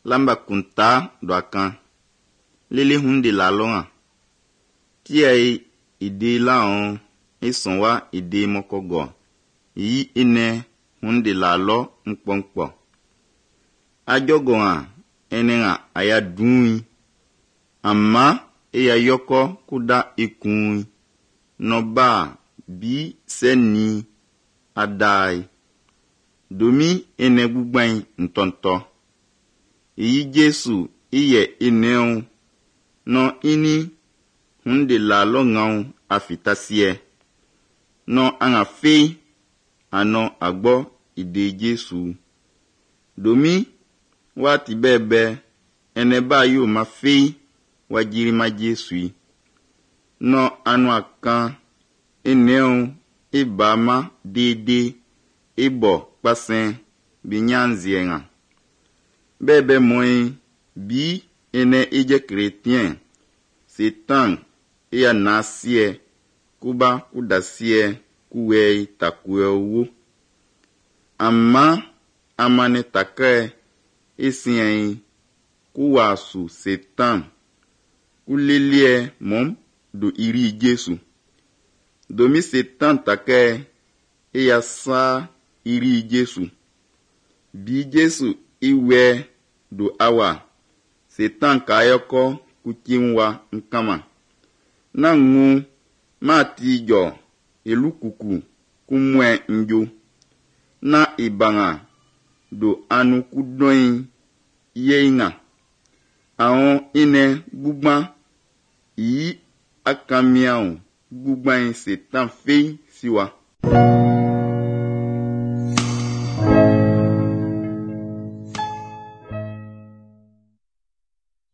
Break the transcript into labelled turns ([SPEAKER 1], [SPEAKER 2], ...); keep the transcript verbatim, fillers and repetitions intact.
[SPEAKER 1] lamba kunta do akan lele hunde la longa ti ai ide la on isonwa ide mokogo yi ine hunde la lo nkponkpo ajogo a enenga aya dun amma eya yoko kuda ikun no ba bi seni adai domi ene gbugban ntonto iyi Jesu iye ineun no ini hunde la lo ngau afitasie no anga fe ano agbo ide Jesu domi wati bebe ene ba yo ma fe wajiri ma Jesu no anu akan eneun ibama dede ibo pasen binyanzienga bebe moi bi ene eje chrétien setan ya nasie kuba kudasie kuwei takuewu amma amane take esien kuwasu setan kulelie mom do iri Jesu domi setan take eya sa iri Jesu bi Jesu iwe do awa setan kayoko kuchinwa nkama na ngu matijo elukuku kumwe njo na ibanga do anu kudoin yeinga aon ine gbugba yi akamiao gbugba setan fe siwa